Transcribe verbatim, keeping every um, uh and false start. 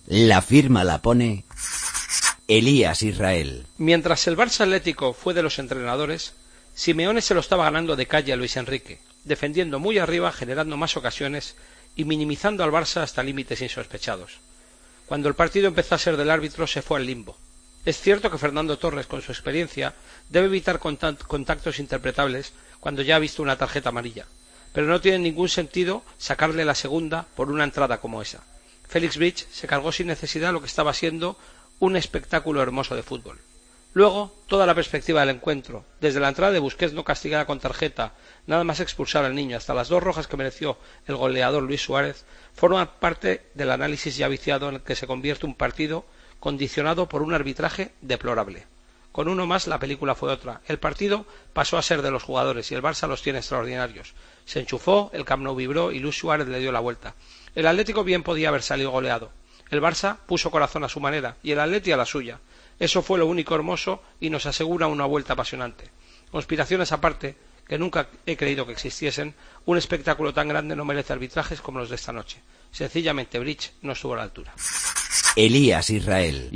La firma la pone Elías Israel. Mientras el Barça Atlético fue de los entrenadores, Simeone se lo estaba ganando de calle a Luis Enrique, defendiendo muy arriba, generando más ocasiones y minimizando al Barça hasta límites insospechados. Cuando el partido empezó a ser del árbitro, se fue al limbo. Es cierto que Fernando Torres, con su experiencia, debe evitar contactos interpretables cuando ya ha visto una tarjeta amarilla, pero no tiene ningún sentido sacarle la segunda por una entrada como esa. Félix Bridge se cargó sin necesidad lo que estaba siendo un espectáculo hermoso de fútbol. Luego, toda la perspectiva del encuentro, desde la entrada de Busquets no castigada con tarjeta, nada más expulsar al niño, hasta las dos rojas que mereció el goleador Luis Suárez, forman parte del análisis ya viciado en el que se convierte un partido condicionado por un arbitraje deplorable. Con uno más la película fue otra. El partido pasó a ser de los jugadores y el Barça los tiene extraordinarios. Se enchufó, el Camp Nou vibró y Luis Suárez le dio la vuelta. El Atlético bien podía haber salido goleado. El Barça puso corazón a su manera y el Atleti a la suya. Eso fue lo único hermoso y nos asegura una vuelta apasionante. Conspiraciones aparte, que nunca he creído que existiesen, un espectáculo tan grande no merece arbitrajes como los de esta noche. Sencillamente Bridge no estuvo a la altura. Elías Israel.